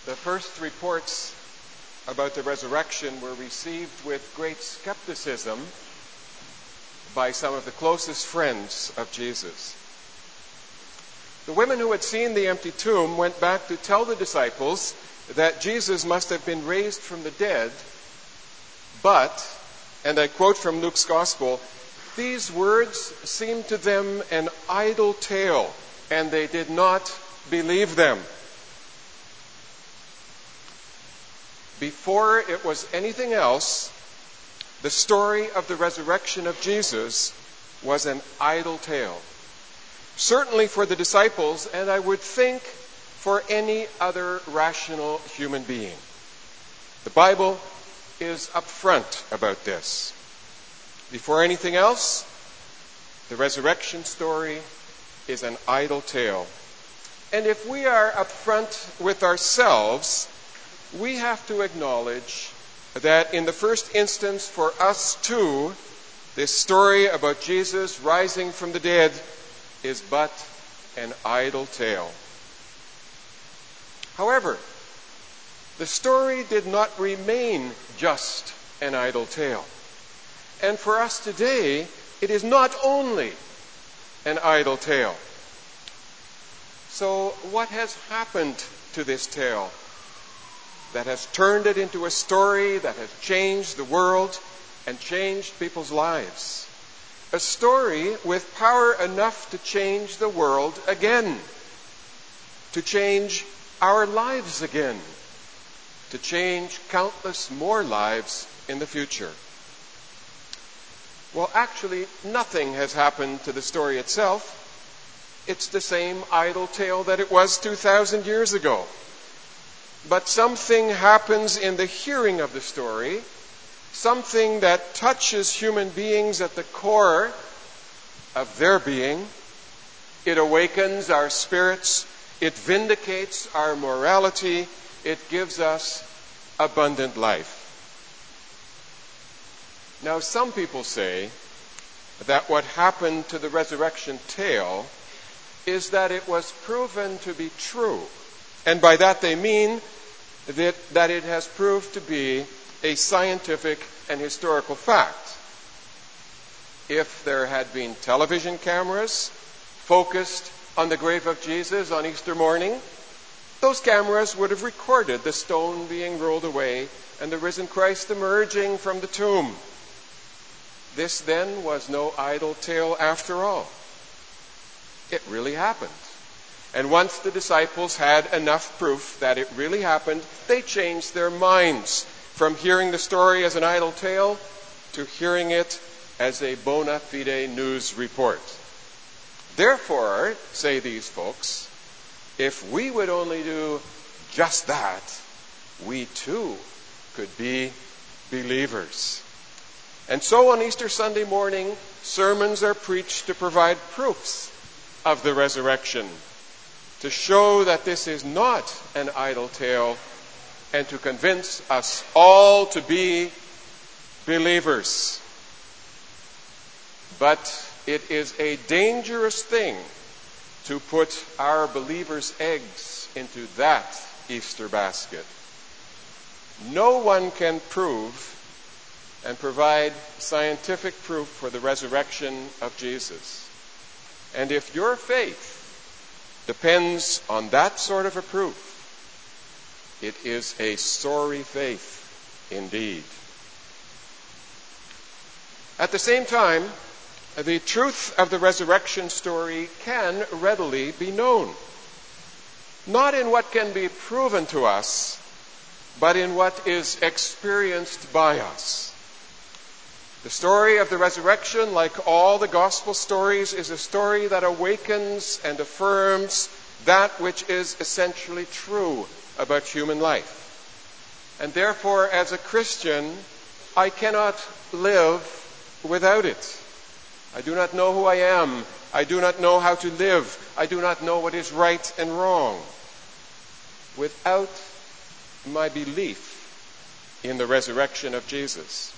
The first reports about the resurrection were received with great skepticism by some of the closest friends of Jesus. The women who had seen the empty tomb went back to tell the disciples that Jesus must have been raised from the dead, but, and I quote from Luke's Gospel, these words seemed to them an idle tale, and they did not believe them. Before it was anything else, the story of the resurrection of Jesus was an idle tale. Certainly for the disciples, and I would think for any other rational human being. The Bible is upfront about this. Before anything else, the resurrection story is an idle tale. And if we are upfront with ourselves, we have to acknowledge that in the first instance for us too, this story about Jesus rising from the dead is but an idle tale. However, the story did not remain just an idle tale. And for us today, it is not only an idle tale. So what has happened to this tale that has turned it into a story that has changed the world and changed people's lives? A story with power enough to change the world again, to change our lives again, to change countless more lives in the future. Well, actually, nothing has happened to the story itself. It's the same idle tale that it was 2,000 years ago. But something happens in the hearing of the story, something that touches human beings at the core of their being. It awakens our spirits. It vindicates our morality. It gives us abundant life. Now, some people say that what happened to the resurrection tale is that it was proven to be true. And by that they mean that it has proved to be a scientific and historical fact. If there had been television cameras focused on the grave of Jesus on Easter morning, those cameras would have recorded the stone being rolled away and the risen Christ emerging from the tomb. This then was no idle tale after all. It really happened. And once the disciples had enough proof that it really happened, they changed their minds from hearing the story as an idle tale to hearing it as a bona fide news report. Therefore, say these folks, if we would only do just that, we too could be believers. And so on Easter Sunday morning, sermons are preached to provide proofs of the resurrection, to show that this is not an idle tale, and to convince us all to be believers. But it is a dangerous thing to put our believers' eggs into that Easter basket. No one can prove and provide scientific proof for the resurrection of Jesus. And if your faith depends on that sort of a proof, it is a sorry faith indeed. At the same time, the truth of the resurrection story can readily be known. Not in what can be proven to us, but in what is experienced by us. The story of the resurrection, like all the gospel stories, is a story that awakens and affirms that which is essentially true about human life. And therefore, as a Christian, I cannot live without it. I do not know who I am. I do not know how to live. I do not know what is right and wrong without my belief in the resurrection of Jesus.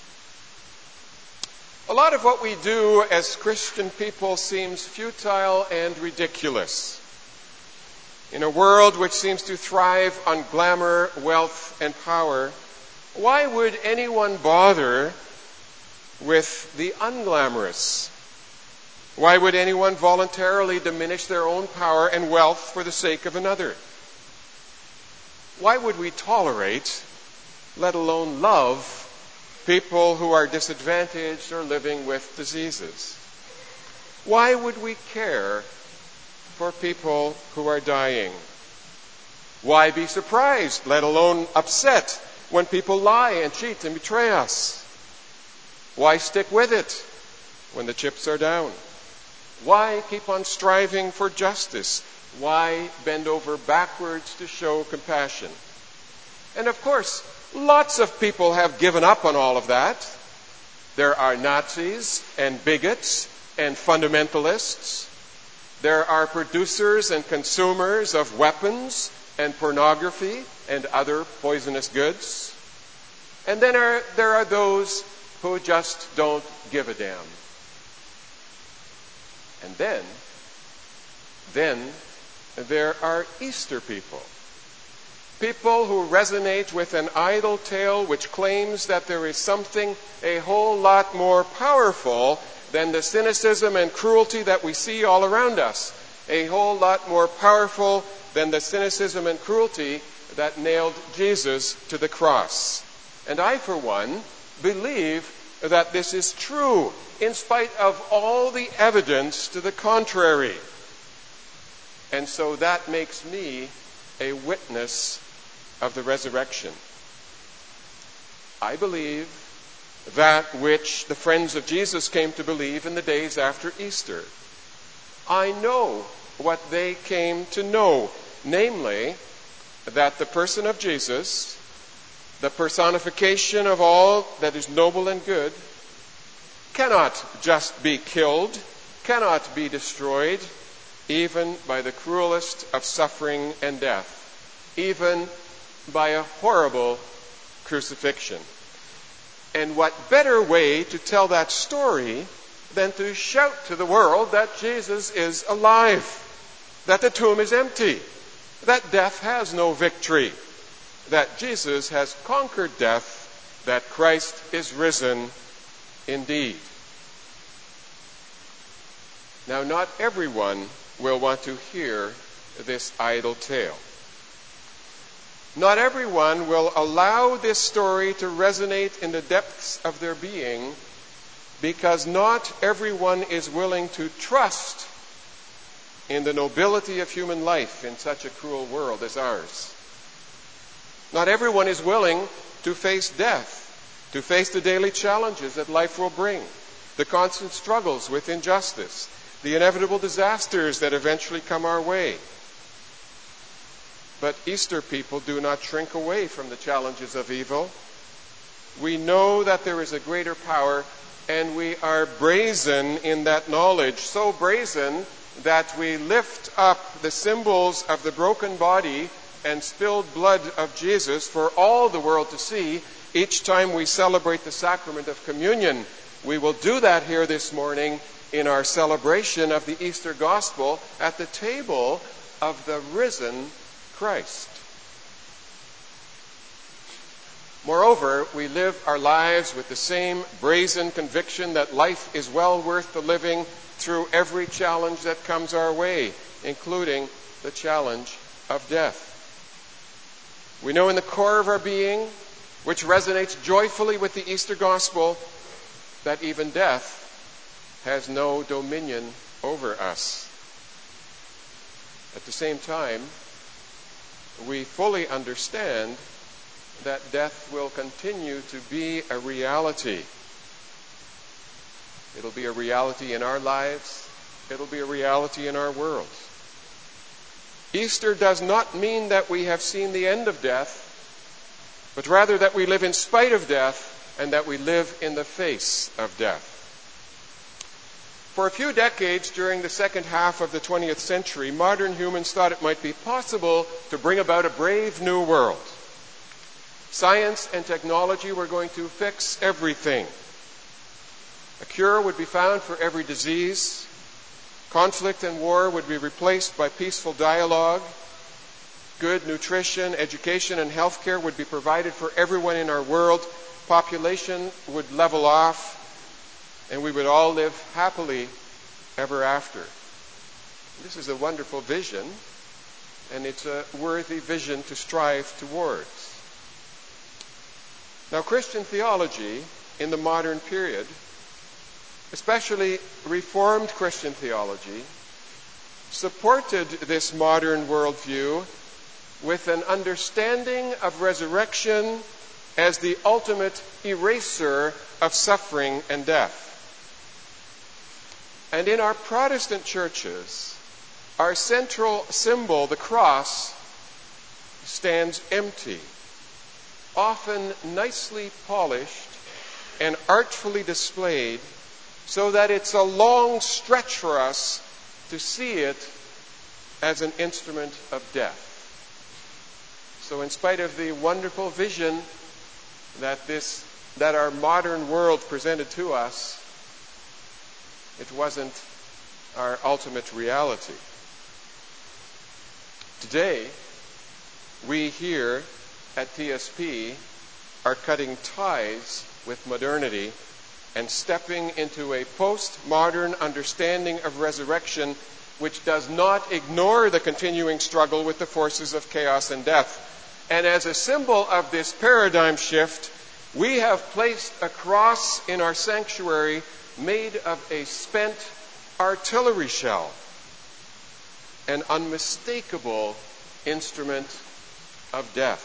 A lot of what we do as Christian people seems futile and ridiculous. In a world which seems to thrive on glamour, wealth, and power, why would anyone bother with the unglamorous? Why would anyone voluntarily diminish their own power and wealth for the sake of another? Why would we tolerate, let alone love, people who are disadvantaged or living with diseases? Why would we care for people who are dying? Why be surprised, let alone upset, when people lie and cheat and betray us? Why stick with it when the chips are down? Why keep on striving for justice? Why bend over backwards to show compassion? And of course, lots of people have given up on all of that. There are Nazis and bigots and fundamentalists. There are producers and consumers of weapons and pornography and other poisonous goods. And then there are those who just don't give a damn. And then there are Easter people. People who resonate with an idle tale which claims that there is something a whole lot more powerful than the cynicism and cruelty that we see all around us. A whole lot more powerful than the cynicism and cruelty that nailed Jesus to the cross. And I, for one, believe that this is true, in spite of all the evidence to the contrary. And so that makes me a witness of the resurrection. I believe that which the friends of Jesus came to believe in the days after Easter. I know what they came to know, namely, that the person of Jesus, the personification of all that is noble and good, cannot just be killed, cannot be destroyed, even by the cruelest of suffering and death, even by a horrible crucifixion. And what better way to tell that story than to shout to the world that Jesus is alive, that the tomb is empty, that death has no victory, that Jesus has conquered death, that Christ is risen indeed. Now, not everyone will want to hear this idle tale. Not everyone will allow this story to resonate in the depths of their being, because not everyone is willing to trust in the nobility of human life in such a cruel world as ours. Not everyone is willing to face death, to face the daily challenges that life will bring, the constant struggles with injustice, the inevitable disasters that eventually come our way. But Easter people do not shrink away from the challenges of evil. We know that there is a greater power, and we are brazen in that knowledge, so brazen that we lift up the symbols of the broken body and spilled blood of Jesus for all the world to see each time we celebrate the sacrament of communion. We will do that here this morning in our celebration of the Easter Gospel at the table of the risen Christ. Moreover, we live our lives with the same brazen conviction that life is well worth the living through every challenge that comes our way, including the challenge of death. We know in the core of our being, which resonates joyfully with the Easter Gospel, that even death has no dominion over us. At the same time, we fully understand that death will continue to be a reality. It'll be a reality in our lives. It'll be a reality in our world. Easter does not mean that we have seen the end of death, but rather that we live in spite of death and that we live in the face of death. For a few decades during the second half of the 20th century, modern humans thought it might be possible to bring about a brave new world. Science and technology were going to fix everything. A cure would be found for every disease. Conflict and war would be replaced by peaceful dialogue. good nutrition, education, and health care would be provided for everyone in our world. Population would level off, and we would all live happily ever after. This is a wonderful vision, and it's a worthy vision to strive towards. Now, Christian theology in the modern period, especially Reformed Christian theology, supported this modern worldview with an understanding of resurrection as the ultimate eraser of suffering and death. And in our Protestant churches, our central symbol, the cross, stands empty, often nicely polished and artfully displayed, so that it's a long stretch for us to see it as an instrument of death. So in spite of the wonderful vision that our modern world presented to us, it wasn't our ultimate reality. Today, we here at TSP are cutting ties with modernity and stepping into a postmodern understanding of resurrection which does not ignore the continuing struggle with the forces of chaos and death. And as a symbol of this paradigm shift, we have placed a cross in our sanctuary made of a spent artillery shell, an unmistakable instrument of death.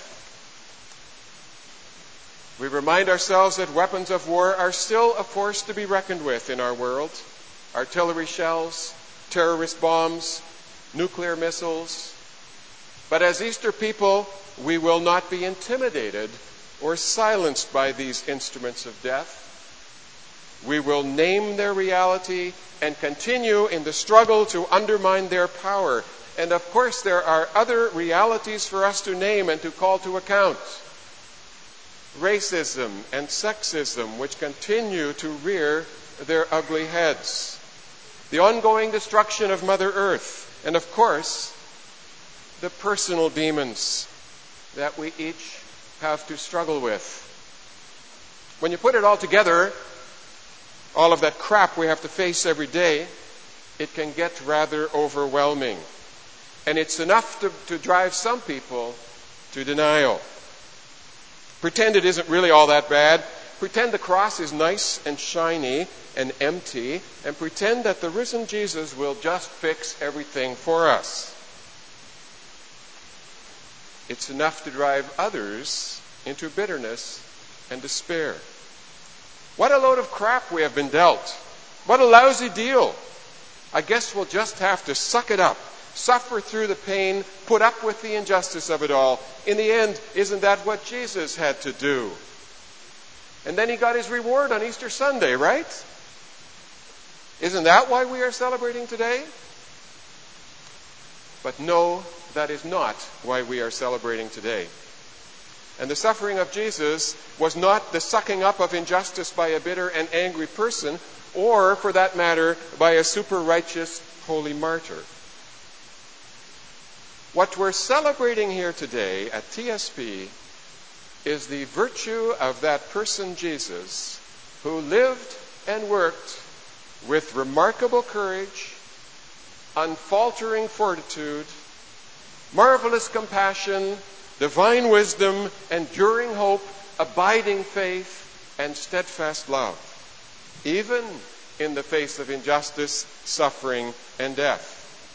We remind ourselves that weapons of war are still a force to be reckoned with in our world. Artillery shells, terrorist bombs, nuclear missiles. But as Easter people, we will not be intimidated or silenced by these instruments of death. We will name their reality and continue in the struggle to undermine their power. And of course, there are other realities for us to name and to call to account. Racism and sexism, which continue to rear their ugly heads. The ongoing destruction of Mother Earth. And of course, the personal demons that we each have to struggle with. When you put it all together, all of that crap we have to face every day, it can get rather overwhelming. And it's enough to drive some people to denial. Pretend it isn't really all that bad. Pretend the cross is nice and shiny and empty. And pretend that the risen Jesus will just fix everything for us. It's enough to drive others into bitterness and despair. What a load of crap we have been dealt. What a lousy deal. I guess we'll just have to suck it up, suffer through the pain, put up with the injustice of it all. In the end, isn't that what Jesus had to do? And then he got his reward on Easter Sunday, right? Isn't that why we are celebrating today? But no, that is not why we are celebrating today. And the suffering of Jesus was not the sucking up of injustice by a bitter and angry person, or, for that matter, by a super-righteous holy martyr. What we're celebrating here today at TSP is the virtue of that person, Jesus, who lived and worked with remarkable courage, unfaltering fortitude, marvelous compassion, divine wisdom, enduring hope, abiding faith, and steadfast love, even in the face of injustice, suffering, and death.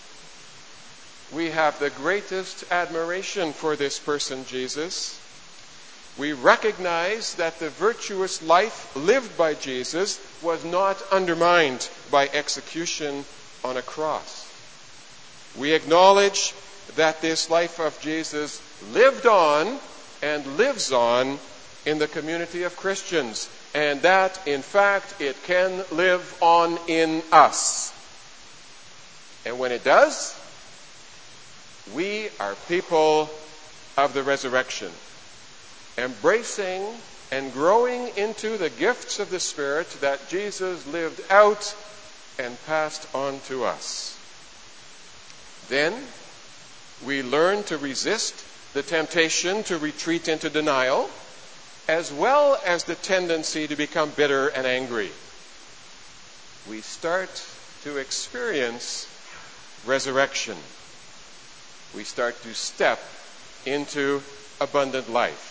We have the greatest admiration for this person, Jesus. We recognize that the virtuous life lived by Jesus was not undermined by execution on a cross. We acknowledge that this life of Jesus lived on and lives on in the community of Christians, and that, in fact, it can live on in us. And when it does, we are people of the resurrection, embracing and growing into the gifts of the Spirit that Jesus lived out and passed on to us. Then, we learn to resist the temptation to retreat into denial, as well as the tendency to become bitter and angry. We start to experience resurrection. We start to step into abundant life.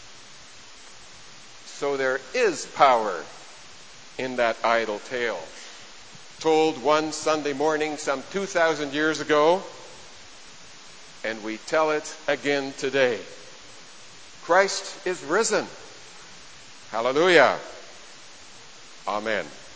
So there is power in that idle tale, told one Sunday morning some 2,000 years ago, and we tell it again today. Christ is risen. Hallelujah. Amen.